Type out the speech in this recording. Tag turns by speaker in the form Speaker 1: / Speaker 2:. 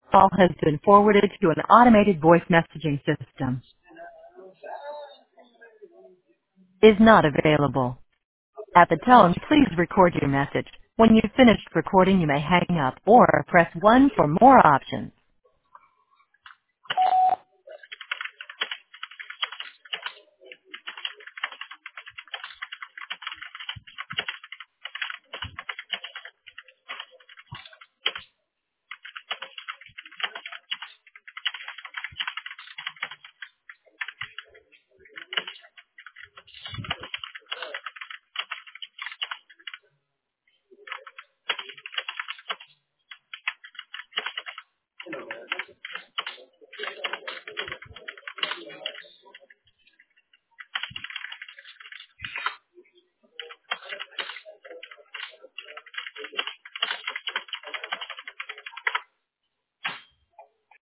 Speaker 1: Call has been forwarded to an automated voice messaging system. Is not available. At the tone, please record your message. When you've finished recording, you may hang up or press 1 for more options.